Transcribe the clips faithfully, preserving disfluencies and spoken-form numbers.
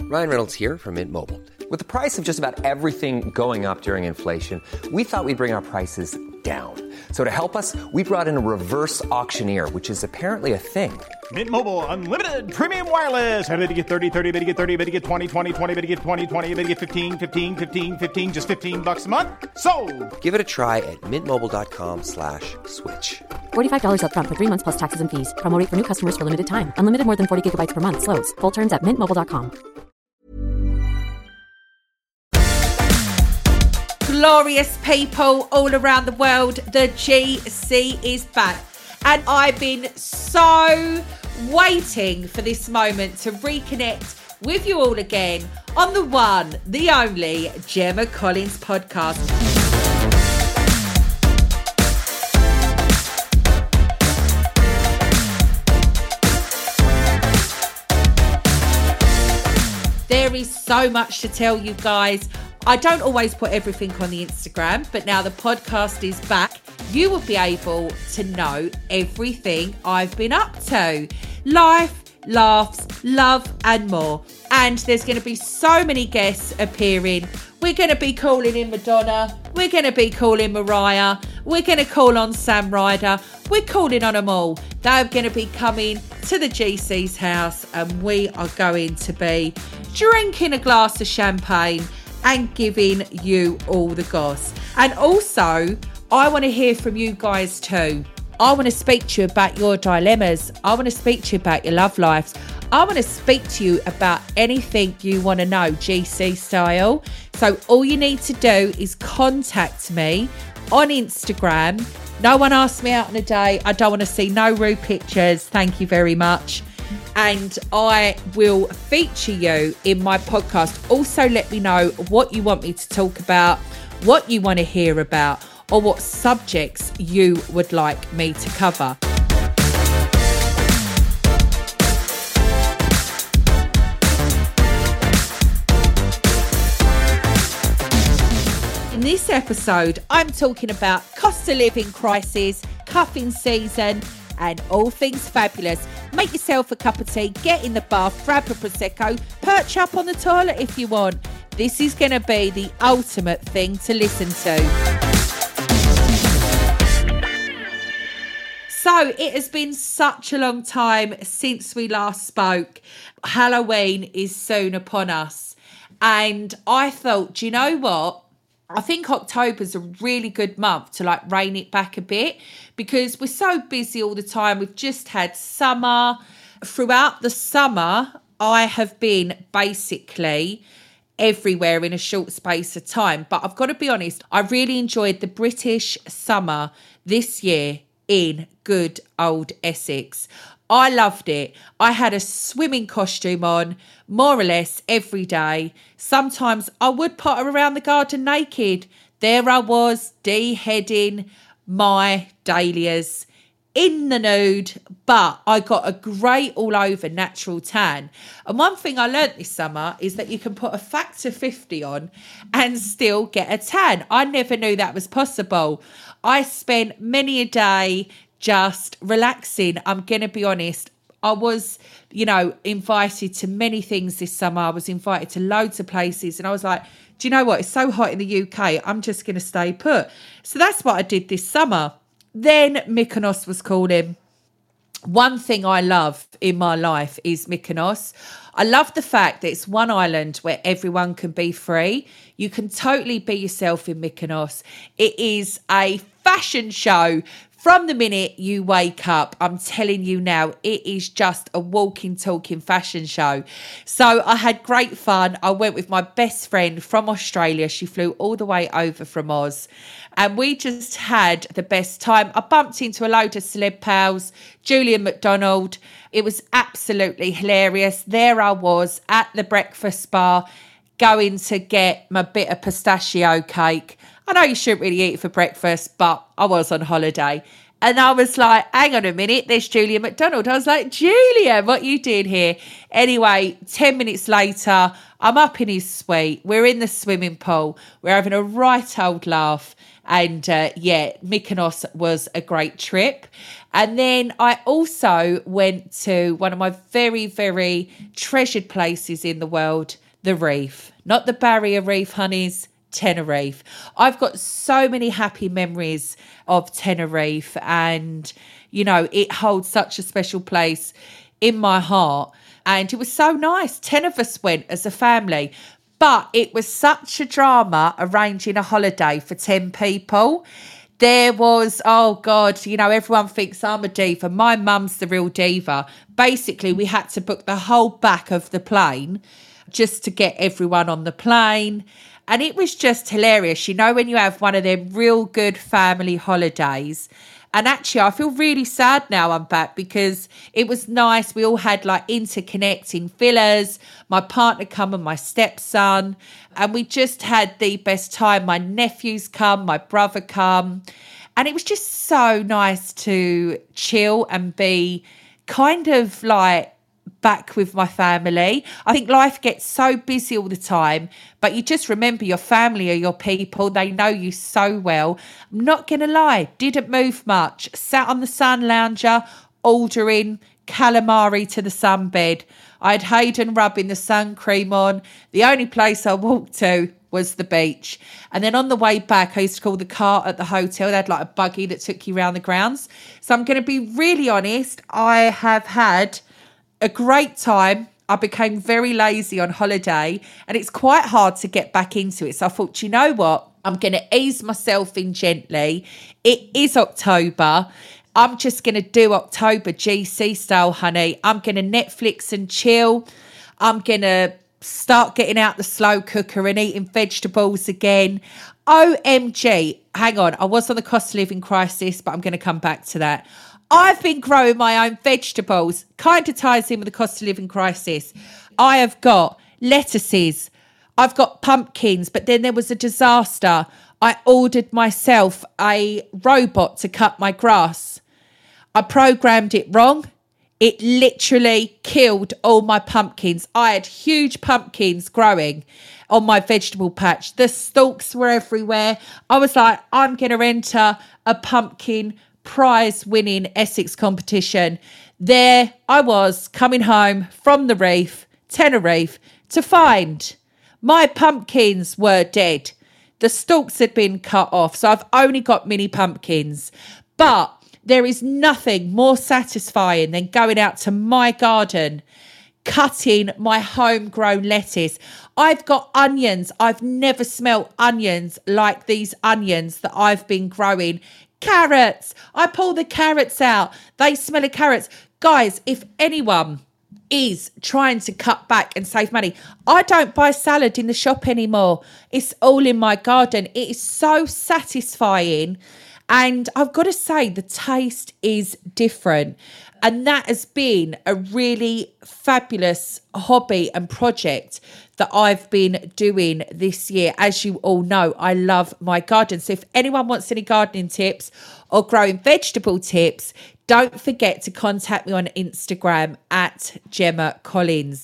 Ryan Reynolds here from Mint Mobile. With the price of just about everything going up during inflation, we thought we'd bring our prices down. So to help us, we brought in a reverse auctioneer, which is apparently a thing. Mint Mobile Unlimited Premium Wireless. How to get thirty, thirty, how to get thirty, how to get twenty, twenty, twenty, how to get twenty, twenty, how to get fifteen, fifteen, fifteen, fifteen, just fifteen bucks a month? Sold! Give it a try at mintmobile.com slash switch. forty-five dollars up front for three months plus taxes and fees. Promo rate for new customers for limited time. Unlimited more than forty gigabytes per month. Slows full terms at mint mobile dot com. Glorious people all around the world, the G C is back. And I've been so waiting for this moment to reconnect with you all again on the one, the only Gemma Collins podcast. There is so much to tell you guys. I don't always put everything on the Instagram, but now the podcast is back, you will be able to know everything I've been up to. Life, laughs, love and more. And there's going to be so many guests appearing. We're going to be calling in Madonna. We're going to be calling Mariah. We're going to call on Sam Ryder. We're calling on them all. They're going to be coming to the G C's house and we are going to be drinking a glass of champagne and giving you all the goss. And also, I want to hear from you guys too. I want to speak to you about your dilemmas. I want to speak to you about your love lives. I want to speak to you about anything you want to know, G C style. So all you need to do is contact me on Instagram. No one asked me out on a date. I don't want to see no rude pictures. Thank you very much. And I will feature you in my podcast. Also, let me know what you want me to talk about, what you want to hear about, or what subjects you would like me to cover. In this episode, I'm talking about cost of living crisis, cuffing season, and all things fabulous. Make yourself a cup of tea, get in the bath, grab a Prosecco, perch up on the toilet if you want. This is going to be the ultimate thing to listen to. So it has been such a long time since we last spoke. Halloween is soon upon us. And I thought, do you know what? I think October's a really good month to like rein it back a bit because we're so busy all the time. We've just had summer. Throughout the summer, I have been basically everywhere in a short space of time. But I've got to be honest, I really enjoyed the British summer this year in good old Essex. I loved it. I had a swimming costume on more or less every day. Sometimes I would potter around the garden naked. There I was, de-heading my dahlias in the nude, but I got a great all over natural tan. And one thing I learnt this summer is that you can put a factor fifty on and still get a tan. I never knew that was possible. I spent many a day just relaxing. I'm going to be honest. I was, you know, invited to many things this summer. I was invited to loads of places and I was like, do you know what? It's so hot in the U K. I'm just going to stay put. So that's what I did this summer. Then Mykonos was calling. One thing I love in my life is Mykonos. I love the fact that it's one island where everyone can be free. You can totally be yourself in Mykonos. It is a fashion show from the minute you wake up. I'm telling you now, it is just a walking, talking fashion show. So I had great fun. I went with my best friend from Australia. She flew all the way over from Oz. And we just had the best time. I bumped into a load of celeb pals, Julian McDonald. It was absolutely hilarious. There I was at the breakfast bar going to get my bit of pistachio cake. I know you shouldn't really eat it for breakfast, but I was on holiday. And I was like, hang on a minute, there's Julia McDonald. I was like, Julia, what you doing here? Anyway, ten minutes later, I'm up in his suite. We're in the swimming pool. We're having a right old laugh. And uh, yeah, Mykonos was a great trip. And then I also went to one of my very, very treasured places in the world, the Reef. Not the Barrier Reef, honeys, Tenerife. I've got so many happy memories of Tenerife, and, you know, it holds such a special place in my heart. And it was so nice. Ten of us went as a family. But it was such a drama arranging a holiday for ten people. There was, oh God, you know, everyone thinks I'm a diva. My mum's the real diva. Basically, we had to book the whole back of the plane just to get everyone on the plane. And it was just hilarious. You know, when you have one of them real good family holidays. And actually, I feel really sad now I'm back because it was nice. We all had like interconnecting villas. My partner come and my stepson. And we just had the best time. My nephews come, my brother come. And it was just so nice to chill and be kind of like back with my family. I think life gets so busy all the time, but you just remember your family are your people. They know you so well. I'm not going to lie, didn't move much. Sat on the sun lounger, ordering calamari to the sunbed. I had Hayden rubbing the sun cream on. The only place I walked to was the beach. And then on the way back, I used to call the car at the hotel. They had like a buggy that took you around the grounds. So I'm going to be really honest. I have had a great time. I became very lazy on holiday and it's quite hard to get back into it. So I thought, you know what? I'm going to ease myself in gently. It is October. I'm just going to do October G C style, honey. I'm going to Netflix and chill. I'm going to start getting out the slow cooker and eating vegetables again. O M G. Hang on. I was on the cost of living crisis, but I'm going to come back to that. I've been growing my own vegetables. Kind of ties in with the cost of living crisis. I have got lettuces. I've got pumpkins, but then there was a disaster. I ordered myself a robot to cut my grass. I programmed it wrong. It literally killed all my pumpkins. I had huge pumpkins growing on my vegetable patch. The stalks were everywhere. I was like, I'm going to enter a pumpkin prize-winning Essex competition. There I was coming home from the Reef, Tenerife, to find my pumpkins were dead. The stalks had been cut off, so I've only got mini pumpkins. But there is nothing more satisfying than going out to my garden, cutting my homegrown lettuce. I've got onions. I've never smelt onions like these onions that I've been growing. Carrots. I pull the carrots out. They smell of carrots. Guys, if anyone is trying to cut back and save money, I don't buy salad in the shop anymore. It's all in my garden. It is so satisfying. And I've got to say, the taste is different. And that has been a really fabulous hobby and project that I've been doing this year. As you all know, I love my garden. So if anyone wants any gardening tips or growing vegetable tips, don't forget to contact me on Instagram at Gemma Collins.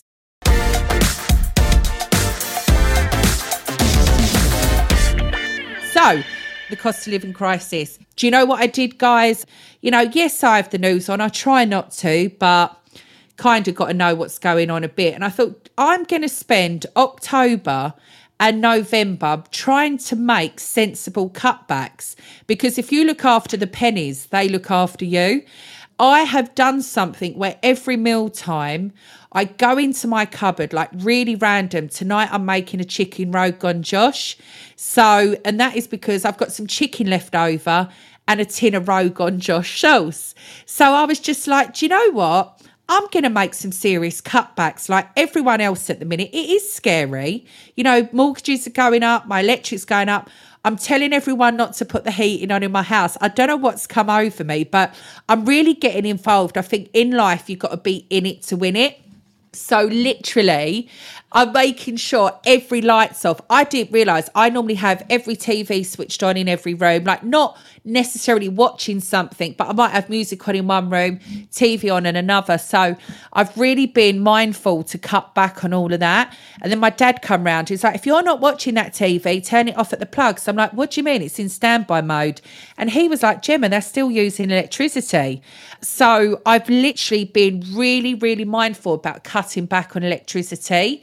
So, the cost of living crisis. Do you know what I did, guys? You know, yes, I have the news on. I try not to, but kind of got to know what's going on a bit. And I thought, I'm going to spend October and November trying to make sensible cutbacks, because if you look after the pennies, they look after you. I have done something where every meal time I go into my cupboard, like really random. Tonight I'm making a chicken Rogan Josh. So, and that is because I've got some chicken left over and a tin of Rogan Josh sauce. So I was just like, do you know what? I'm going to make some serious cutbacks like everyone else at the minute. It is scary. You know, mortgages are going up, my electric's going up. I'm telling everyone not to put the heating on in my house. I don't know what's come over me, but I'm really getting involved. I think in life, you've got to be in it to win it. So literally, I'm making sure every light's off. I didn't realise I normally have every T V switched on in every room, like not necessarily watching something, but I might have music on in one room, T V on in another. So I've really been mindful to cut back on all of that. And then my dad come round, he's like, if you're not watching that T V, turn it off at the plug. So I'm like, what do you mean? It's in standby mode. And he was like, Gemma, they're still using electricity. So I've literally been really, really mindful about cutting back on electricity.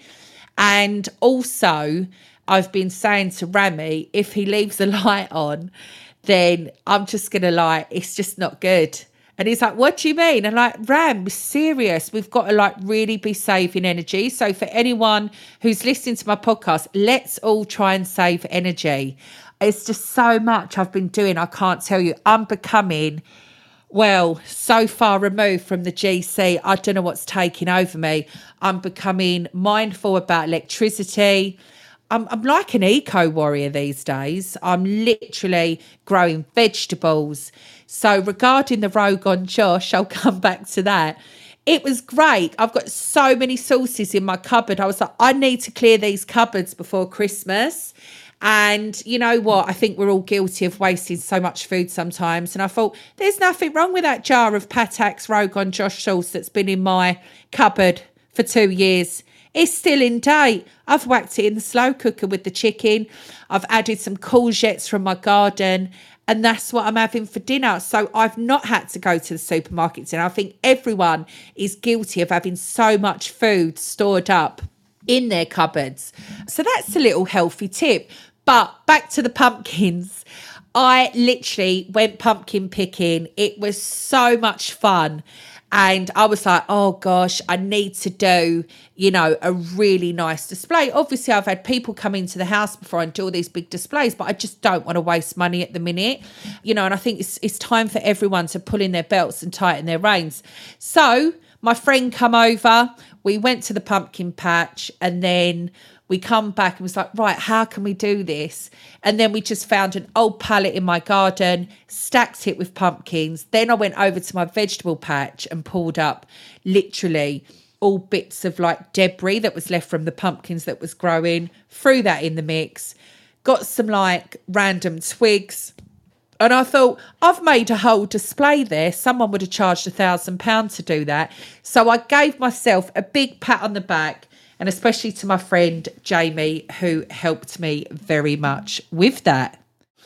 And also, I've been saying to Rami, if he leaves the light on, then I'm just going to like, it's just not good. And he's like, what do you mean? And like, Ram, serious. We've got to like really be saving energy. So for anyone who's listening to my podcast, let's all try and save energy. It's just so much I've been doing. I can't tell you. I'm becoming... well, so far removed from the G C, I don't know what's taking over me. I'm becoming mindful about electricity. I'm, I'm like an eco warrior these days. I'm literally growing vegetables. So regarding the Rogan Josh, I'll come back to that. It was great. I've got so many sauces in my cupboard. I was like, I need to clear these cupboards before Christmas. And you know what? I think we're all guilty of wasting so much food sometimes. And I thought, there's nothing wrong with that jar of Patak's Rogan Josh sauce that's been in my cupboard for two years. It's still in date. I've whacked it in the slow cooker with the chicken. I've added some courgettes from my garden. And that's what I'm having for dinner. So I've not had to go to the supermarket dinner. I think everyone is guilty of having so much food stored up in their cupboards. So that's a little healthy tip. But back to the pumpkins. I literally went pumpkin picking. It was so much fun. And I was like, oh gosh, I need to do, you know, a really nice display. Obviously, I've had people come into the house before and do all these big displays, but I just don't want to waste money at the minute. You know, and I think it's it's time for everyone to pull in their belts and tighten their reins. So my friend come over, we went to the pumpkin patch, and then we come back and was like, right, how can we do this? And then we just found an old pallet in my garden, stacked it with pumpkins. Then I went over to my vegetable patch and pulled up literally all bits of like debris that was left from the pumpkins that was growing, threw that in the mix, got some like random twigs. And I thought, I've made a whole display there. Someone would have charged a thousand pounds to do that. So I gave myself a big pat on the back, and especially to my friend Jamie, who helped me very much with that.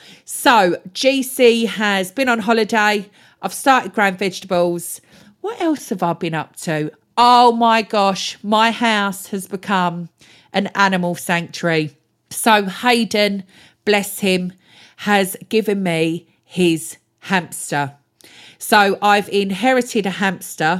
So G C has been on holiday. I've started growing vegetables. What else have I been up to? Oh my gosh, my house has become an animal sanctuary. So Hayden, bless him, has given me his hamster. So I've inherited a hamster.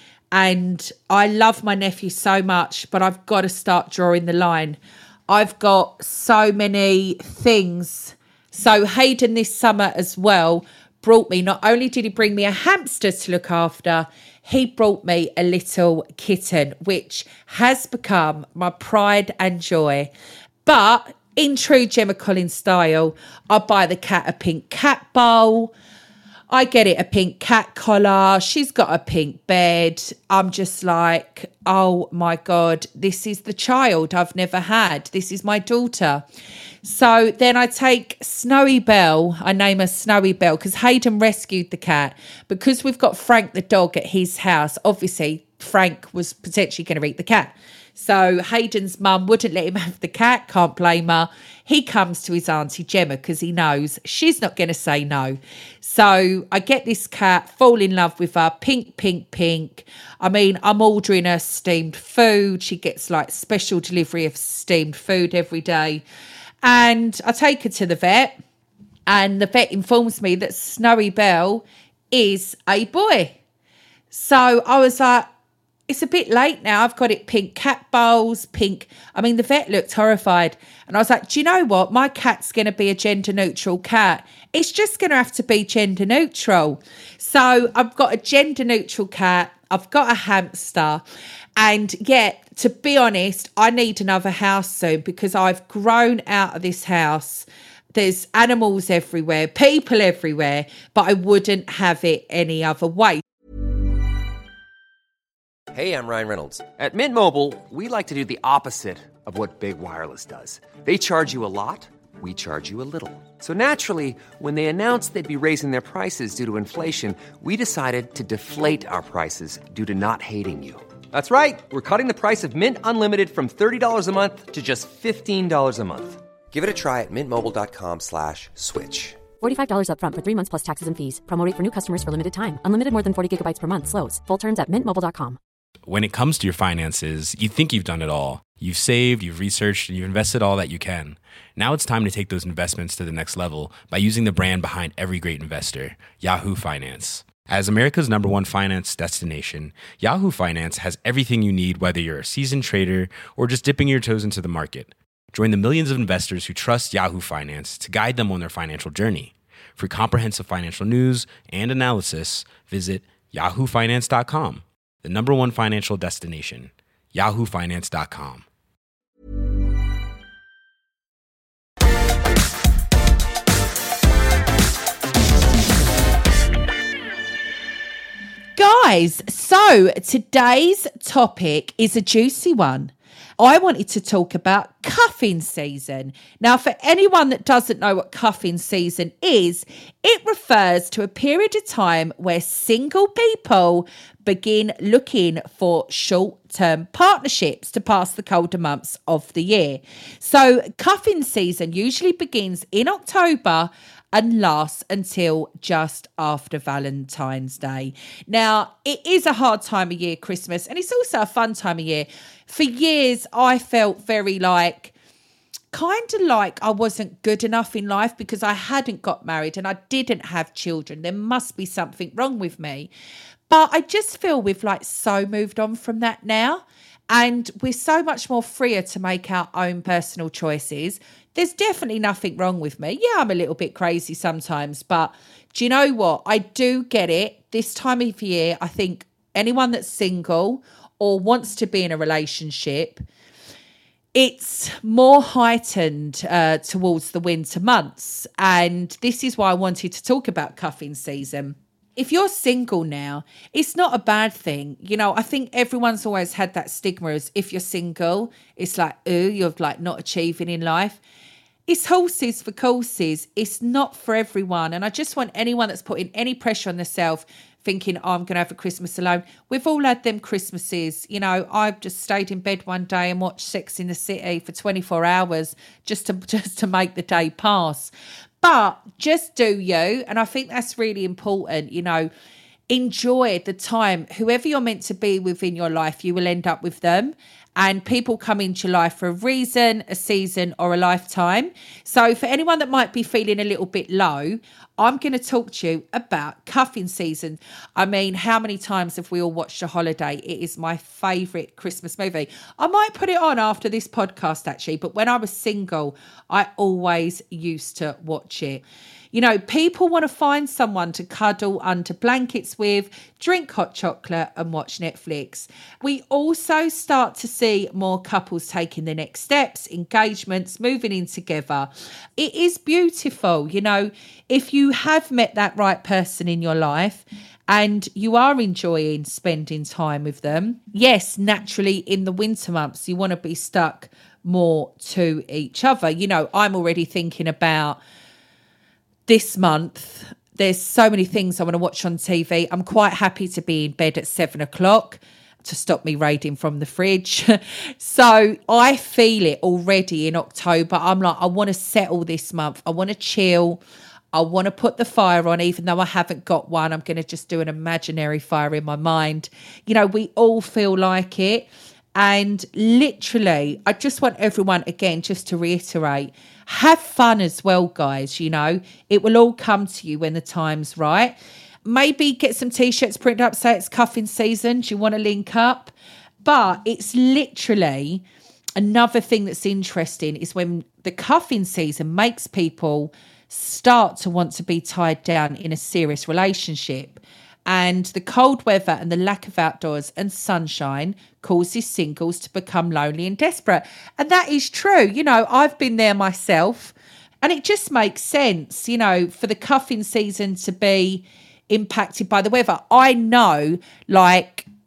And I love my nephew so much, but I've got to start drawing the line. I've got so many things. So Hayden this summer as well brought me, not only did he bring me a hamster to look after, he brought me a little kitten, which has become my pride and joy. But in true Gemma Collins style, I buy the cat a pink cat bowl. I get it a pink cat collar. She's got a pink bed. I'm just like, oh my God, this is the child I've never had. This is my daughter. So then I take Snowy Belle. I name her Snowy Belle because Hayden rescued the cat. Because we've got Frank the dog at his house, obviously Frank was potentially going to eat the cat. So Hayden's mum wouldn't let him have the cat, can't blame her. He comes to his auntie Gemma because he knows she's not going to say no. So I get this cat, fall in love with her, pink, pink, pink. I mean, I'm ordering her steamed food. She gets like special delivery of steamed food every day. And I take her to the vet, and the vet informs me that Snowy Belle is a boy. So I was like, it's a bit late now. I've got it pink cat bowls, pink. I mean, the vet looked horrified. And I was like, do you know what? My cat's going to be a gender neutral cat. It's just going to have to be gender neutral. So I've got a gender neutral cat. I've got a hamster. And yet, to be honest, I need another house soon because I've grown out of this house. There's animals everywhere, people everywhere, but I wouldn't have it any other way. Hey, I'm Ryan Reynolds. At Mint Mobile, we like to do the opposite of what Big Wireless does. They charge you a lot, we charge you a little. So naturally, when they announced they'd be raising their prices due to inflation, we decided to deflate our prices due to not hating you. That's right. We're cutting the price of Mint Unlimited from thirty dollars a month to just fifteen dollars a month. Give it a try at mintmobile.com slash switch. forty-five dollars up front for three months plus taxes and fees. Promo rate for new customers for limited time. Unlimited more than forty gigabytes per month slows. Full terms at mint mobile dot com. When it comes to your finances, you think you've done it all. You've saved, you've researched, and you've invested all that you can. Now it's time to take those investments to the next level by using the brand behind every great investor, Yahoo Finance. As America's number one finance destination, Yahoo Finance has everything you need, whether you're a seasoned trader or just dipping your toes into the market. Join the millions of investors who trust Yahoo Finance to guide them on their financial journey. For comprehensive financial news and analysis, visit yahoo finance dot com. The number one financial destination, yahoo finance dot com. Guys, so today's topic is a juicy one. I wanted to talk about cuffing season. Now, for anyone that doesn't know what cuffing season is, it refers to a period of time where single people begin looking for short-term partnerships to pass the colder months of the year. So cuffing season usually begins in October and lasts until just after Valentine's Day. Now, it is a hard time of year, Christmas, and it's also a fun time of year. For years, I felt very like, kind of like I wasn't good enough in life because I hadn't got married and I didn't have children. There must be something wrong with me. But I just feel we've like so moved on from that now. And we're so much more freer to make our own personal choices. There's definitely nothing wrong with me. Yeah, I'm a little bit crazy sometimes, but do you know what? I do get it. This time of year, I think anyone that's single or wants to be in a relationship, it's more heightened uh, towards the winter months. And this is why I wanted to talk about cuffing season. If you're single now, it's not a bad thing. You know, I think everyone's always had that stigma as if you're single, it's like, ooh, you're like not achieving in life. It's horses for courses. It's not for everyone. And I just want anyone that's putting any pressure on themselves thinking, oh, I'm going to have a Christmas alone. We've all had them Christmases. You know, I just stayed in bed one day and watched Sex in the City for twenty-four hours just to just to make the day pass. But just do you. And I think that's really important, you know, enjoy the time. Whoever you're meant to be within your life, you will end up with them. And people come into your life for a reason, a season, or a lifetime. So for anyone that might be feeling a little bit low, I'm going to talk to you about cuffing season. I mean, how many times have we all watched A Holiday? It is my favourite Christmas movie. I might put it on after this podcast, actually, but when I was single, I always used to watch it. You know, people want to find someone to cuddle under blankets with, drink hot chocolate and watch Netflix. We also start to see more couples taking the next steps, engagements, moving in together. It is beautiful. You know, if you have met that right person in your life and you are enjoying spending time with them, yes, naturally in the winter months, you want to be stuck more to each other. You know, I'm already thinking about this month. There's so many things I want to watch on T V. I'm quite happy to be in bed at seven o'clock to stop me raiding from the fridge. So I feel it already in October. I'm like, I want to settle this month. I want to chill. I want to put the fire on, even though I haven't got one. I'm going to just do an imaginary fire in my mind. You know, we all feel like it. And literally, I just want everyone, again, just to reiterate, have fun as well, guys. You know, it will all come to you when the time's right. Maybe get some T-shirts printed up, say it's cuffing season. Do you want to link up? But it's literally another thing that's interesting is when the cuffing season makes people start to want to be tied down in a serious relationship. And the cold weather and the lack of outdoors and sunshine causes singles to become lonely and desperate. And that is true. You know, I've been there myself, and it just makes sense, you know, for the cuffing season to be impacted by the weather. I know, like,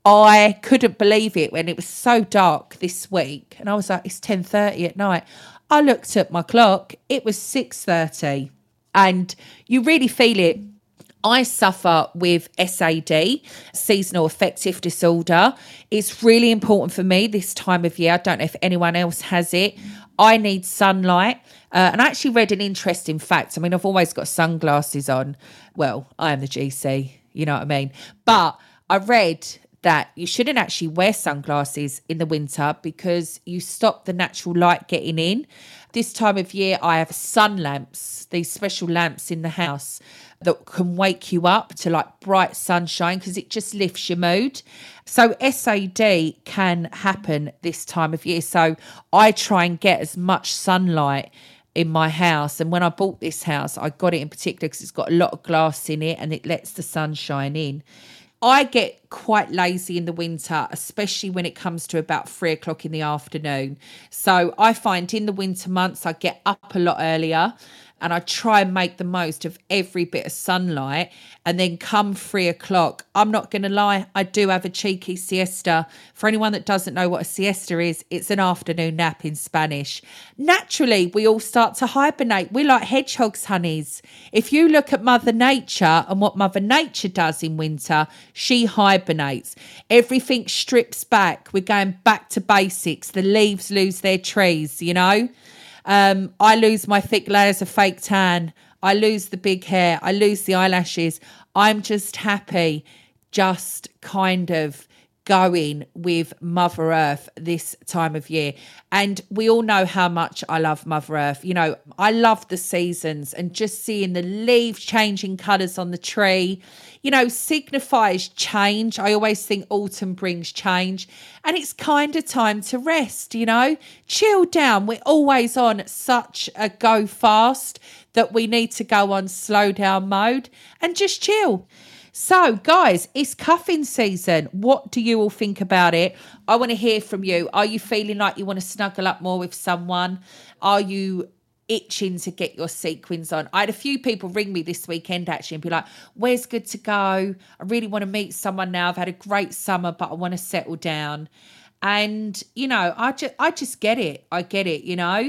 I couldn't believe it when it was so dark this week. And I was like, it's ten thirty at night. I looked at my clock. It was six thirty. And you really feel it. I suffer with S A D, seasonal affective disorder. It's really important for me this time of year. I don't know if anyone else has it. I need sunlight. Uh, and I actually read an interesting fact. I mean, I've always got sunglasses on. Well, I am the G C, you know what I mean? But I read that you shouldn't actually wear sunglasses in the winter because you stop the natural light getting in. This time of year, I have sun lamps, these special lamps in the house that can wake you up to like bright sunshine because it just lifts your mood. So S A D can happen this time of year. So I try and get as much sunlight in my house. And when I bought this house, I got it in particular because it's got a lot of glass in it and it lets the sun shine in. I get quite lazy in the winter, especially when it comes to about three o'clock in the afternoon. So I find in the winter months, I get up a lot earlier and I try and make the most of every bit of sunlight. And then come three o'clock, I'm not going to lie, I do have a cheeky siesta. For anyone that doesn't know what a siesta is, it's an afternoon nap in Spanish. Naturally, we all start to hibernate. We're like hedgehogs, honeys. If you look at Mother Nature and what Mother Nature does in winter, she hibernates. Everything strips back. We're going back to basics. The leaves lose their trees, you know? Um, I lose my thick layers of fake tan. I lose the big hair. I lose the eyelashes. I'm just happy, just kind of going with Mother Earth this time of year. And we all know how much I love Mother Earth. You know, I love the seasons and just seeing the leaves changing colours on the tree, you know, signifies change. I always think autumn brings change and it's kind of time to rest, you know, chill down. We're always on such a go fast that we need to go on slow down mode and just chill. So, guys, it's cuffing season. What do you all think about it? I want to hear from you. Are you feeling like you want to snuggle up more with someone? Are you itching to get your sequins on? I had a few people ring me this weekend, actually, and be like, where's good to go? I really want to meet someone now. I've had a great summer, but I want to settle down. And, you know, I just, I just get it. I get it, you know.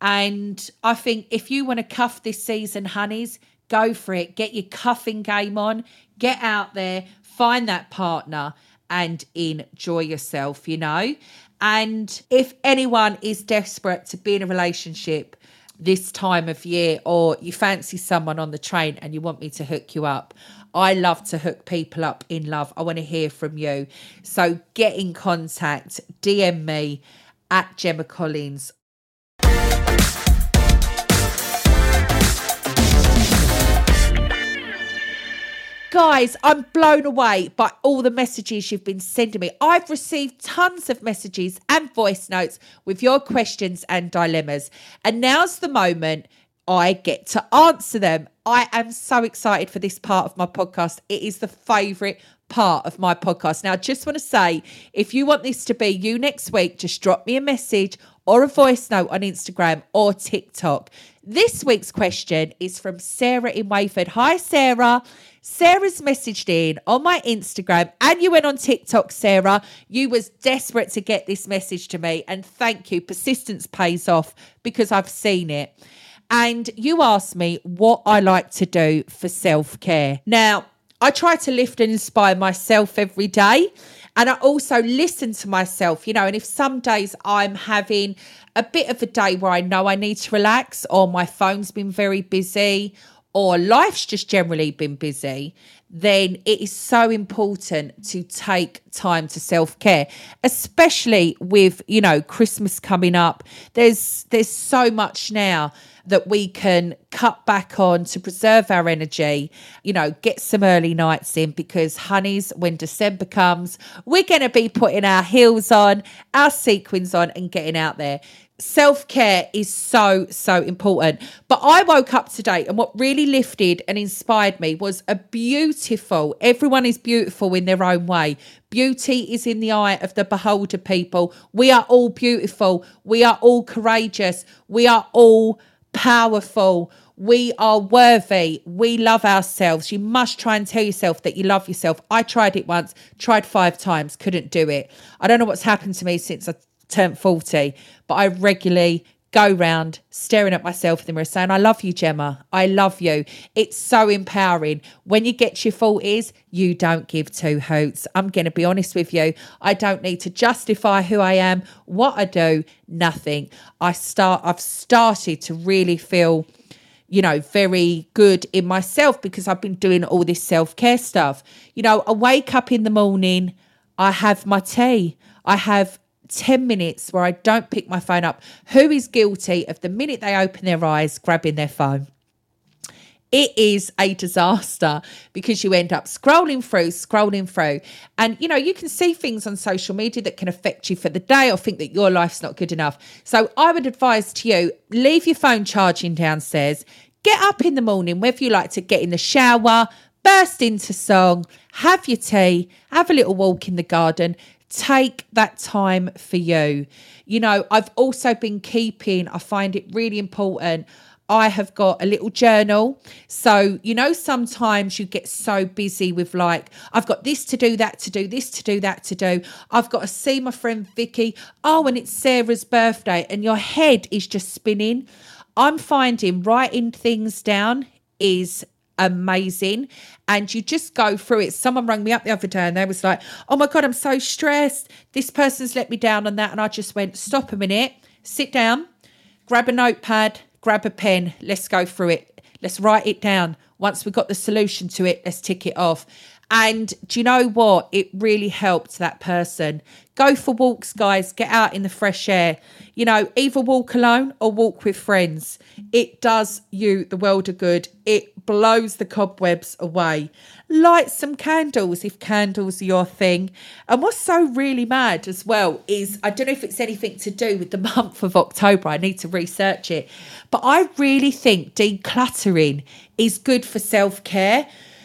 And I think if you want to cuff this season, honeys, go for it. Get your cuffing game on. Get out there, find that partner and enjoy yourself, you know. And if anyone is desperate to be in a relationship this time of year, or you fancy someone on the train and you want me to hook you up, I love to hook people up in love. I want to hear from you. So get in contact, D M me at Gemma Collins. Guys, I'm blown away by all the messages you've been sending me. I've received tons of messages and voice notes with your questions and dilemmas. And now's the moment I get to answer them. I am so excited for this part of my podcast. It is the favourite part of my podcast. Now, I just want to say, if you want this to be you next week, just drop me a message or a voice note on Instagram or TikTok. This week's question is from Sarah in Wayford. Hi, Sarah. Sarah's messaged in on my Instagram and you went on TikTok, Sarah. You was desperate to get this message to me, and thank you. Persistence pays off because I've seen it. And you asked me what I like to do for self-care. Now, I try to lift and inspire myself every day. And I also listen to myself, you know, and if some days I'm having a bit of a day where I know I need to relax, or my phone's been very busy, or life's just generally been busy, then it is so important to take time to self-care, especially with, you know, Christmas coming up. There's there's so much now that we can cut back on to preserve our energy, you know, get some early nights in, because honeys, when December comes, we're going to be putting our heels on, our sequins on and getting out there. Self-care is so, so important. But I woke up today and what really lifted and inspired me was a beautiful, everyone is beautiful in their own way. Beauty is in the eye of the beholder, people. We are all beautiful. We are all courageous. We are all powerful. We are worthy. We love ourselves. You must try and tell yourself that you love yourself. I tried it once, tried five times, couldn't do it. I don't know what's happened to me since I turned forty, but I regularly go round staring at myself in the mirror saying, I love you, Gemma. I love you. It's so empowering. When you get to your forties, you don't give two hoots. I'm going to be honest with you. I don't need to justify who I am, what I do, nothing. I start, I've started to really feel, you know, very good in myself because I've been doing all this self-care stuff. You know, I wake up in the morning, I have my tea, I have ten minutes where I don't pick my phone up. Who is guilty of the minute they open their eyes, grabbing their phone? It is a disaster because you end up scrolling through, scrolling through. And, you know, you can see things on social media that can affect you for the day or think that your life's not good enough. So I would advise to you, leave your phone charging downstairs, get up in the morning, whether you like to get in the shower, burst into song, have your tea, have a little walk in the garden. Take that time for you. You know, I've also been keeping, I find it really important, I have got a little journal. So, you know, sometimes you get so busy with like, I've got this to do, that to do, this to do, that to do. I've got to see my friend Vicky. Oh, and it's Sarah's birthday. And your head is just spinning. I'm finding writing things down is amazing. And you just go through it. Someone rang me up the other day and they was like, oh my God, I'm so stressed. This person's let me down on that. And I just went, stop a minute, sit down, grab a notepad, grab a pen. Let's go through it. Let's write it down. Once we've got the solution to it, let's tick it off. And do you know what? It really helped that person. Go for walks, guys. Get out in the fresh air. You know, either walk alone or walk with friends. It does you the world of good. It blows the cobwebs away. Light some candles if candles are your thing. And what's so really mad as well is, I don't know if it's anything to do with the month of October. I need to research it. But I really think decluttering is good for self-care.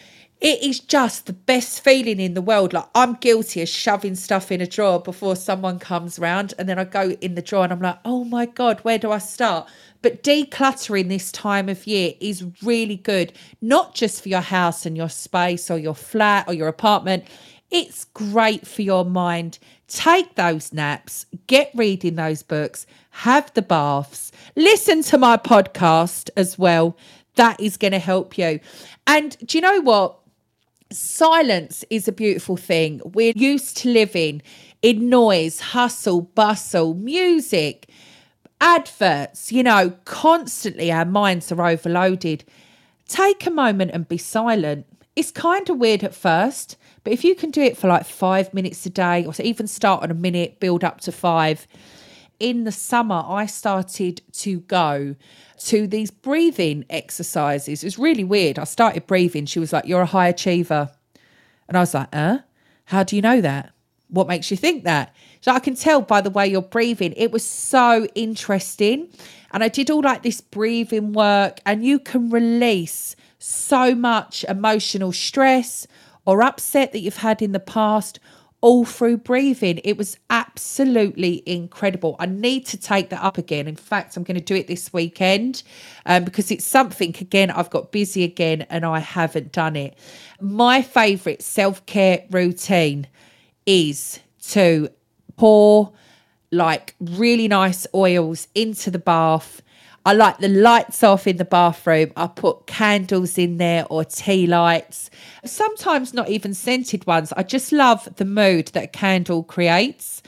It is just the best feeling in the world. Like, I'm guilty of shoving stuff in a drawer before someone comes round, and then I go in the drawer and I'm like, oh my God, where do I start? But decluttering this time of year is really good, not just for your house and your space or your flat or your apartment. It's great for your mind. Take those naps, get reading those books, have the baths, listen to my podcast as well. That is going to help you. And do you know what? Silence is a beautiful thing. We're used to living in noise, hustle, bustle, music, adverts, you know, constantly our minds are overloaded. Take a moment and be silent. It's kind of weird at first, but if you can do it for like five minutes a day, or even start on a minute, build up to five. In the summer, I started to go to these breathing exercises. It was really weird. I started breathing. She was like, you're a high achiever. And I was like, uh, how do you know that? What makes you think that? So I can tell by the way you're breathing. It was so interesting. And I did all like this breathing work, and you can release so much emotional stress or upset that you've had in the past, all through breathing. It was absolutely incredible. I need to take that up again. In fact, I'm going to do it this weekend um, because it's something, again, I've got busy again and I haven't done it. My favourite self-care routine is to pour like really nice oils into the bath. I like the lights off in the bathroom. I put candles in there or tea lights. Sometimes not even scented ones. I just love the mood that a candle creates.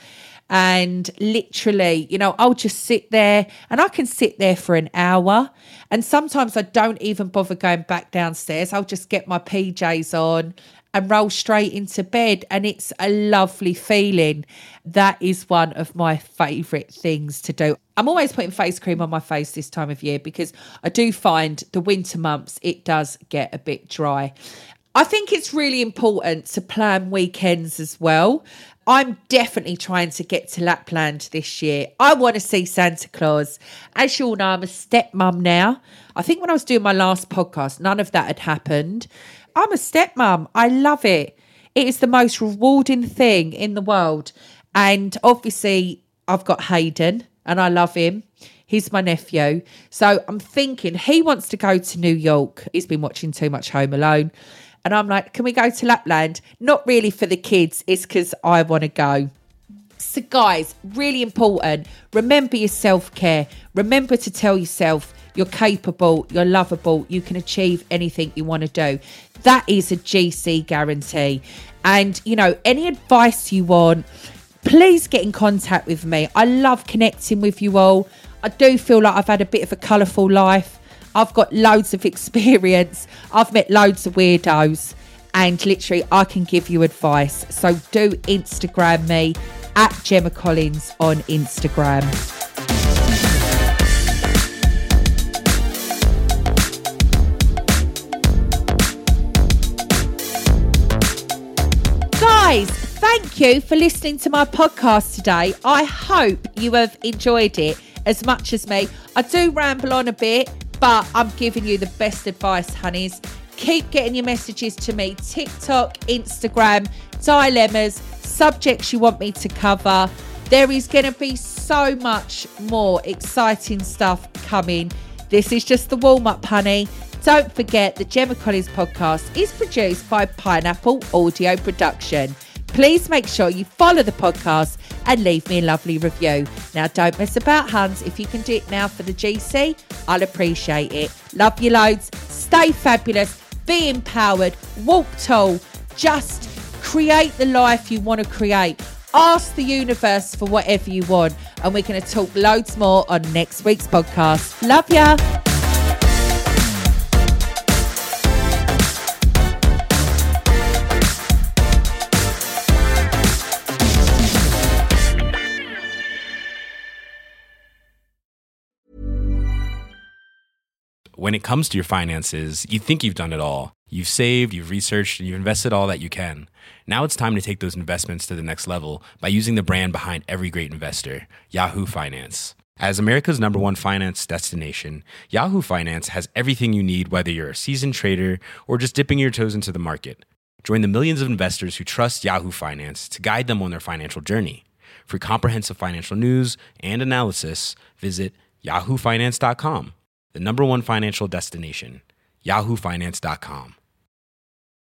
And literally, you know, I'll just sit there, and I can sit there for an hour. And sometimes I don't even bother going back downstairs. I'll just get my P Js on and roll straight into bed, and it's a lovely feeling. That is one of my favourite things to do. I'm always putting face cream on my face this time of year because I do find the winter months, it does get a bit dry. I think it's really important to plan weekends as well. I'm definitely trying to get to Lapland this year. I want to see Santa Claus. As you all know, I'm a stepmom now. I think when I was doing my last podcast, none of that had happened. I'm a stepmom. I love it. It is the most rewarding thing in the world. And obviously, I've got Hayden and I love him. He's my nephew. So I'm thinking he wants to go to New York. He's been watching too much Home Alone. And I'm like, can we go to Lapland? Not really for the kids. It's because I want to go. So guys, really important. Remember your self-care. Remember to tell yourself you're capable, you're lovable, you can achieve anything you want to do. That is a G C guarantee. And, you know, any advice you want, please get in contact with me. I love connecting with you all. I do feel like I've had a bit of a colourful life. I've got loads of experience. I've met loads of weirdos. And literally, I can give you advice. So do Instagram me at Gemma Collins on Instagram. Guys, thank you for listening to my podcast today. I hope you have enjoyed it as much as me. I do ramble on a bit, but I'm giving you the best advice, honeys. Keep getting your messages to me. TikTok, Instagram, dilemmas, subjects you want me to cover. There is going to be so much more exciting stuff coming. This is just the warm-up, honey. Don't forget the Gemma Collins podcast is produced by Pineapple Audio Production. Please make sure you follow the podcast and leave me a lovely review. Now, don't mess about, Hans. If you can do it now for the G C, I'll appreciate it. Love you loads. Stay fabulous. Be empowered. Walk tall. Just create the life you want to create. Ask the universe for whatever you want. And we're going to talk loads more on next week's podcast. Love ya. When it comes to your finances, you think you've done it all. You've saved, you've researched, and you've invested all that you can. Now it's time to take those investments to the next level by using the brand behind every great investor, Yahoo Finance. As America's number one finance destination, Yahoo Finance has everything you need, whether you're a seasoned trader or just dipping your toes into the market. Join the millions of investors who trust Yahoo Finance to guide them on their financial journey. For comprehensive financial news and analysis, visit yahoo finance dot com. The number one financial destination, yahoo finance dot com.